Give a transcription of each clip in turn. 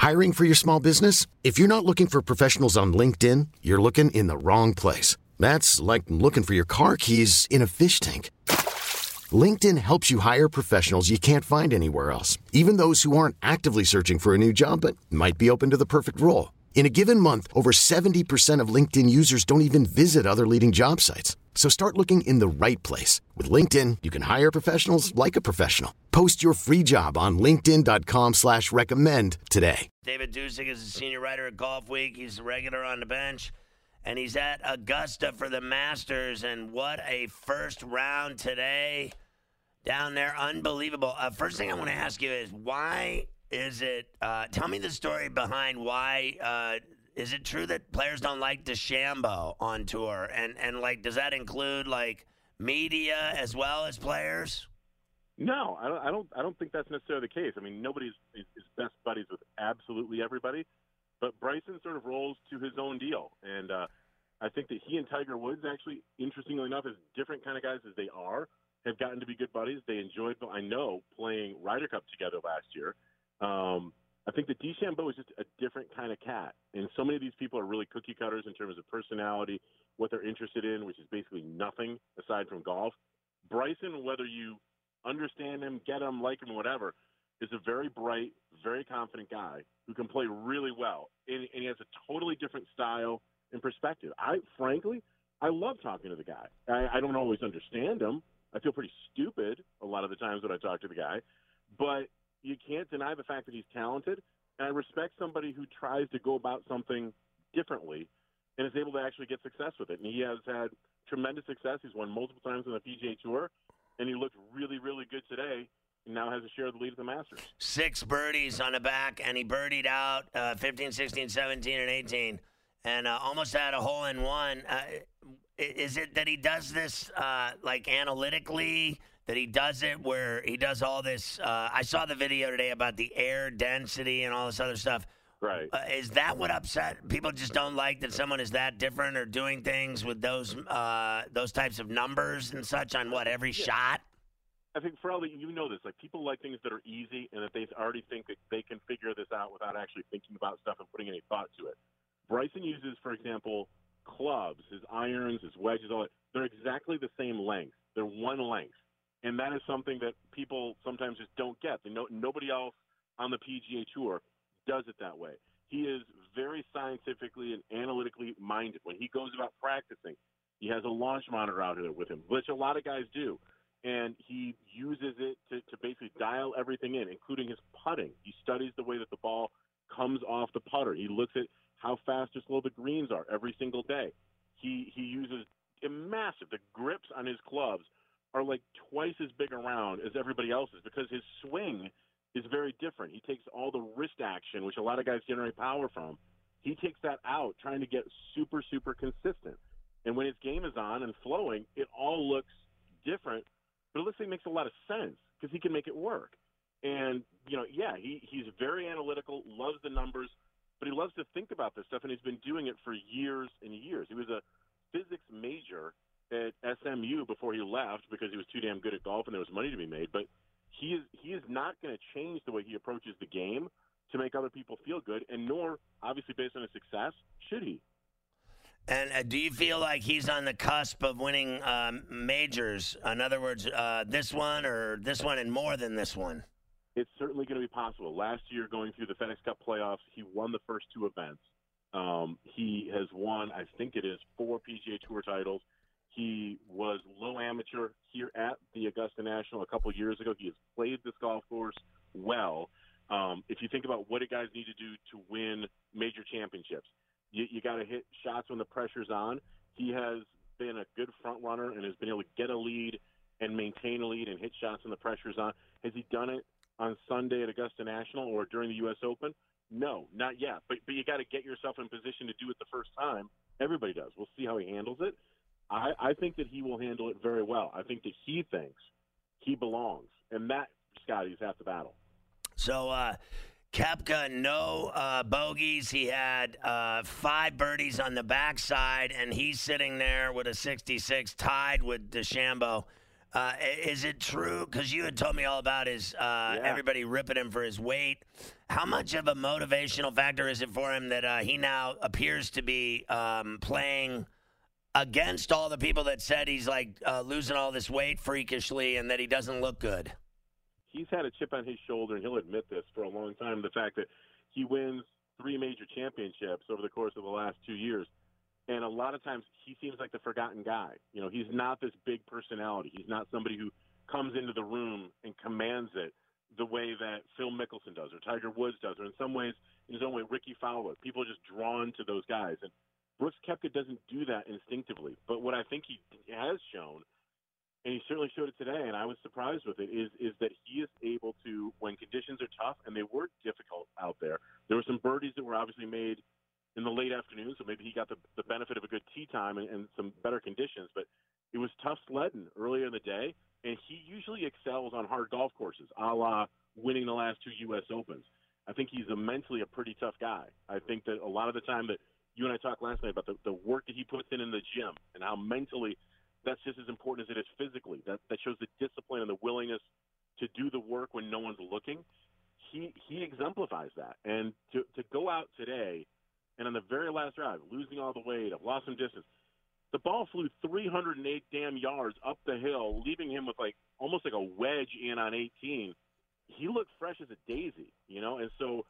Hiring for your small business? If you're not looking for professionals on LinkedIn, you're looking in the wrong place. That's like looking for your car keys in a fish tank. LinkedIn helps you hire professionals you can't find anywhere else, even those who aren't actively searching for a new job but might be open to the perfect role. In a given month, over 70% of LinkedIn users don't even visit other leading job sites. So start looking in the right place. With LinkedIn, you can hire professionals like a professional. Post your free job on linkedin.com/recommend today. David Dusek is a senior writer at Golf Week. He's a regular on the bench. And he's at Augusta for the Masters. And what a first round today down there. Unbelievable. First thing I want to ask you is why is it tell me the story behind why is it true that players don't like DeChambeau on tour? And like, does that include like media as well as players? No, I don't think that's necessarily the case. I mean, nobody's is best buddies with absolutely everybody, but Bryson sort of rolls to his own deal. And I think that he and Tiger Woods, actually, interestingly enough, as different kind of guys as they are, have gotten to be good buddies. They enjoyed, I know, playing Ryder Cup together last year. I think that DeChambeau is just a different kind of cat. And so many of these people are really cookie cutters in terms of personality, what they're interested in, which is basically nothing aside from golf. Bryson, whether you understand him, get him, like him, whatever, is a very bright, very confident guy who can play really well. And he has a totally different style and perspective. Frankly, I love talking to the guy. I don't always understand him. I feel pretty stupid a lot of the times when I talk to the guy. But you can't deny the fact that he's talented. And I respect somebody who tries to go about something differently and is able to actually get success with it. And he has had tremendous success. He's won multiple times on the PGA Tour. And he looked really, really good today. And now has a share of the lead at the Masters. 6 birdies on the back, and he birdied out 15, 16, 17, and 18, and almost had a hole-in-one. Is it that he does this, like, analytically, that he does it where he does all this? I saw the video today about the air density and all this other stuff. Right. Is that what upset people? Just don't like that someone is that different or doing things with those types of numbers and such on every shot? I think for all that you know this, like people like things that are easy and that they already think that they can figure this out without actually thinking about stuff and putting any thought to it. Bryson uses, for example, clubs, his irons, his wedges, all that. They're exactly the same length. They're one length. And that is something that people sometimes just don't get. Nobody else on the PGA Tour does it that way. He is very scientifically and analytically minded. When he goes about practicing, he has a launch monitor out there with him, which a lot of guys do. And he uses it to basically dial everything in, including his putting. He studies the way that the ball comes off the putter. He looks at how fast or slow the greens are every single day. He uses massive. The grips on his clubs are like twice as big around as everybody else's because his swing is very different. He takes all the wrist action, which a lot of guys generate power from. He takes that out, trying to get super, super consistent. And when his game is on and flowing, it all looks different. But it looks like it makes a lot of sense because he can make it work. And, he's very analytical, loves the numbers, but he loves to think about this stuff, and he's been doing it for years and years. He was a physics major at SMU before he left because he was too damn good at golf and there was money to be made. But he is not going to change the way he approaches the game to make other people feel good, and nor, obviously based on his success, should he. And do you feel like he's on the cusp of winning majors? In other words, this one and more than this one? It's certainly going to be possible. Last year, going through the FedEx Cup playoffs, he won the first 2 events. He has won, I think it is, 4 PGA Tour titles. He was low amateur here at the Augusta National a couple years ago. He has played this golf course well. If you think about what guys need to do to win major championships, you got to hit shots when the pressure's on. He has been a good front runner and has been able to get a lead and maintain a lead and hit shots when the pressure's on. Has he done it on Sunday at Augusta National or during the U.S. Open? No, not yet. But you got to get yourself in position to do it the first time. Everybody does. We'll see how he handles it. I think that he will handle it very well. I think that he thinks he belongs. And that, Scotty, is half the battle. So, Koepka, no bogeys. He had 5 birdies on the backside, and he's sitting there with a 66, tied with DeChambeau. Is it true? Because you had told me all about his everybody ripping him for his weight. How much of a motivational factor is it for him that he now appears to be playing against all the people that said he's like losing all this weight freakishly and that he doesn't look good? He's had a chip on his shoulder, and he'll admit this for a long time. The fact that he wins 3 major championships over the course of the last 2 years. And a lot of times he seems like the forgotten guy. You know, he's not this big personality. He's not somebody who comes into the room and commands it the way that Phil Mickelson does or Tiger Woods does, or in some ways, in his own way, Ricky Fowler. People are just drawn to those guys. And Brooks Koepka doesn't do that instinctively. But what I think he has shown, and he certainly showed it today, and I was surprised with it, is that he is able to, when conditions are tough, and they were difficult out there, there were some birdies that were obviously made in the late afternoon, so maybe he got the benefit of a good tee time and some better conditions, but it was tough sledding earlier in the day, and he usually excels on hard golf courses, a la winning the last 2 U.S. Opens. I think he's mentally a pretty tough guy. I think that a lot of the time that you and I talked last night about the work that he puts in the gym and how mentally that's just as important as it is physically. That shows the discipline and the willingness to do the work when no one's looking. He exemplifies that. And to go out today and on the very last drive, losing all the weight, I've lost some distance, the ball flew 308 damn yards up the hill, leaving him with almost like a wedge in on 18. He looked fresh as a daisy, you know, and so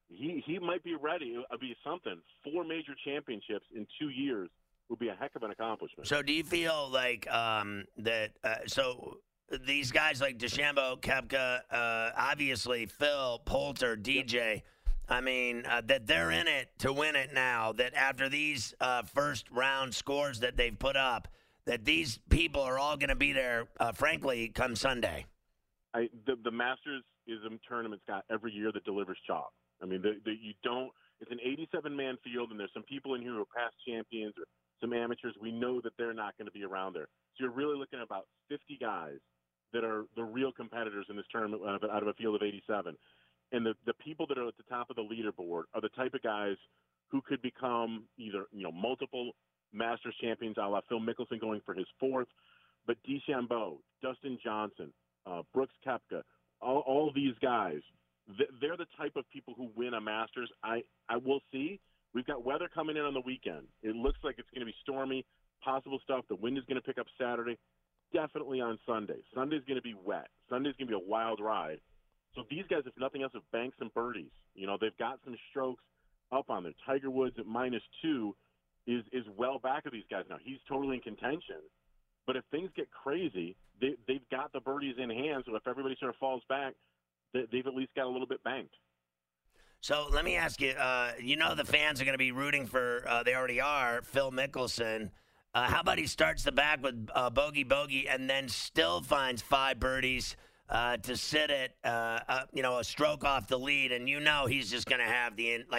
he might be ready. It'll be something. 4 major championships in 2 years would be a heck of an accomplishment. So do you feel like that so these guys like DeChambeau, Koepka, obviously Phil, Poulter, DJ, I mean, that they're in it to win it now, that after these first round scores that they've put up, that these people are all going to be there, frankly, come Sunday? The Masters is a tournament, Scott, every year that delivers chalk. I mean, you don't – it's an 87-man field, and there's some people in here who are past champions or some amateurs. We know that they're not going to be around there. So you're really looking at about 50 guys that are the real competitors in this tournament out of a field of 87. And the people that are at the top of the leaderboard are the type of guys who could become either, multiple Masters champions, a la Phil Mickelson going for his 4th, but DeChambeau, Dustin Johnson, Brooks Koepka, all these guys, they're the type of people who win a Masters. I will see. We've got weather coming in on the weekend. It looks like it's going to be stormy, possible stuff. The wind is going to pick up Saturday. Definitely on Sunday. Sunday's going to be wet. Sunday's going to be a wild ride. So these guys, if nothing else, have banked some birdies. They've got some strokes up on there. Tiger Woods at -2 is well back of these guys now. He's totally in contention. But if things get crazy, they've got the birdies in hand. So if everybody sort of falls back, they've at least got a little bit banked. So let me ask you, the fans are going to be rooting for, they already are, Phil Mickelson. How about he starts the back with bogey and then still finds 5 birdies to sit at, a stroke off the lead, and he's just going to have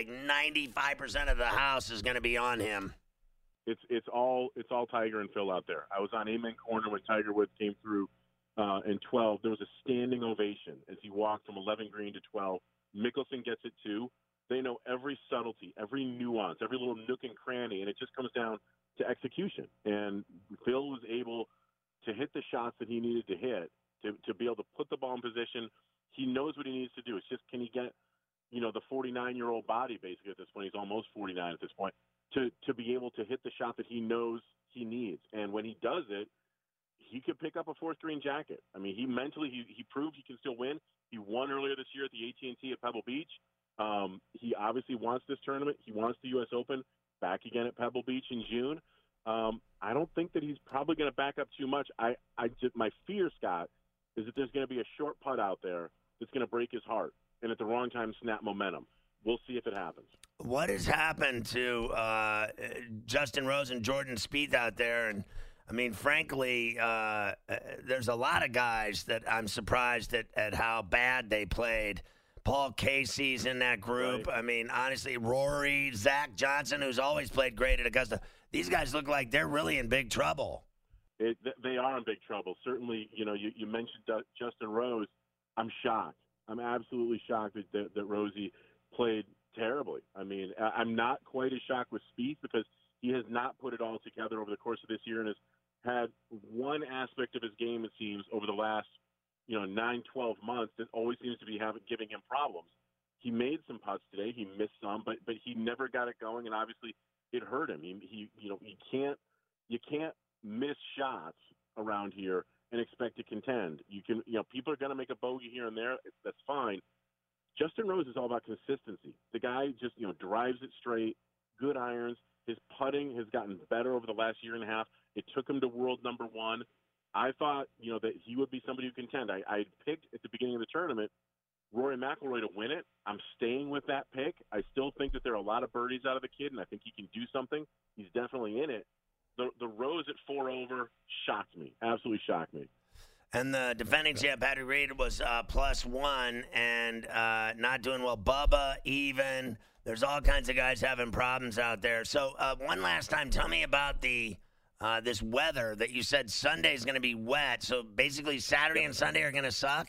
95% of the house is going to be on him. It's all Tiger and Phil out there. I was on Amen Corner when Tiger Woods came through in 12. There was a standing ovation as he walked from 11 green to 12. Mickelson gets it too. They know every subtlety, every nuance, every little nook and cranny, and it just comes down to execution. And Phil was able to hit the shots that he needed to hit to be able to put the ball in position. He knows what he needs to do. It's just, can he get, the 49-year-old body basically at this point, he's almost 49 at this point, to be able to hit the shot that he knows he needs. And when he does it, he could pick up a 4th green jacket. I mean, he mentally, he proved he can still win. He won earlier this year at the AT&T at Pebble Beach. He obviously wants this tournament. He wants the U.S. Open back again at Pebble Beach in June. I don't think that he's probably going to back up too much. My fear, Scott, is that there's going to be a short putt out there that's going to break his heart and at the wrong time snap momentum. We'll see if it happens. What has happened to Justin Rose and Jordan Spieth out there? And I mean, frankly, there's a lot of guys that I'm surprised at how bad they played. Paul Casey's in that group. Right. I mean, honestly, Rory, Zach Johnson, who's always played great at Augusta. These guys look like they're really in big trouble. They are in big trouble. Certainly, you mentioned Justin Rose. I'm shocked. I'm absolutely shocked that Rosie played terribly. I mean, I'm not quite as shocked with Spieth because he has not put it all together over the course of this year and has had one aspect of his game, it seems, over the last 9, 12 months that always seems to be giving him problems. He made some putts today. He missed some, but he never got it going, and obviously it hurt him. You can't miss shots around here and expect to contend. People are going to make a bogey here and there. That's fine. Justin Rose is all about consistency. The guy just drives it straight, good irons. His putting has gotten better over the last year and a half. It took him to world number 1. I thought that he would be somebody who contend. I picked at the beginning of the tournament Rory McIlroy to win it. I'm staying with that pick. I still think that there are a lot of birdies out of the kid, and I think he can do something. He's definitely in it. The Rose at 4 over shocked me, absolutely shocked me. And the defending champ, Patrick Reed, was +1 and not doing well. Bubba, even. There's all kinds of guys having problems out there. So one last time, tell me about this weather that you said Sunday's going to be wet. So basically Saturday and Sunday are going to suck?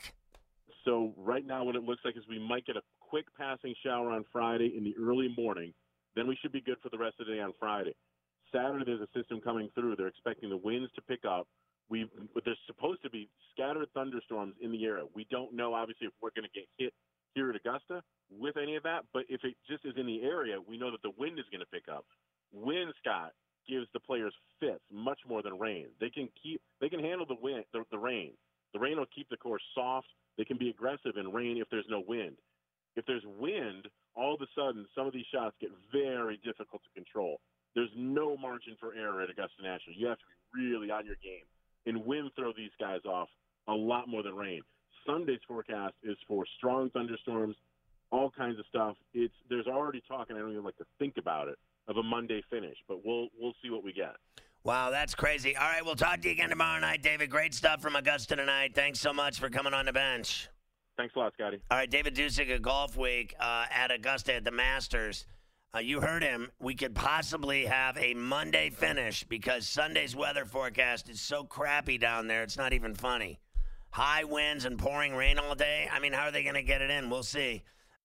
So right now what it looks like is we might get a quick passing shower on Friday in the early morning. Then we should be good for the rest of the day on Friday. Saturday there's a system coming through. They're expecting the winds to pick up. But there's supposed to be scattered thunderstorms in the area. We don't know, obviously, if we're going to get hit here at Augusta with any of that. But if it just is in the area, we know that the wind is going to pick up. Wind, Scott, gives the players fits much more than rain. They can handle the wind, the rain. The rain will keep the course soft. They can be aggressive in rain if there's no wind. If there's wind, all of a sudden, some of these shots get very difficult to control. There's no margin for error at Augusta National. You have to be really on your game. And wind throw these guys off a lot more than rain. Sunday's forecast is for strong thunderstorms, all kinds of stuff. There's already talk, and I don't even like to think about it, of a Monday finish. But we'll see what we get. Wow, that's crazy. All right, we'll talk to you again tomorrow night, David. Great stuff from Augusta tonight. Thanks so much for coming on the bench. Thanks a lot, Scotty. All right, David Dusek of Golf Week at Augusta at the Masters. You heard him. We could possibly have a Monday finish because Sunday's weather forecast is so crappy down there, it's not even funny. High winds and pouring rain all day. I mean, how are they going to get it in? We'll see.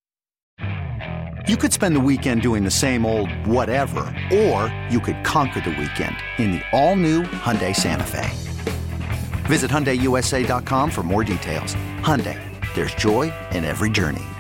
You could spend the weekend doing the same old whatever, or you could conquer the weekend in the all-new Hyundai Santa Fe. Visit HyundaiUSA.com for more details. Hyundai, there's joy in every journey.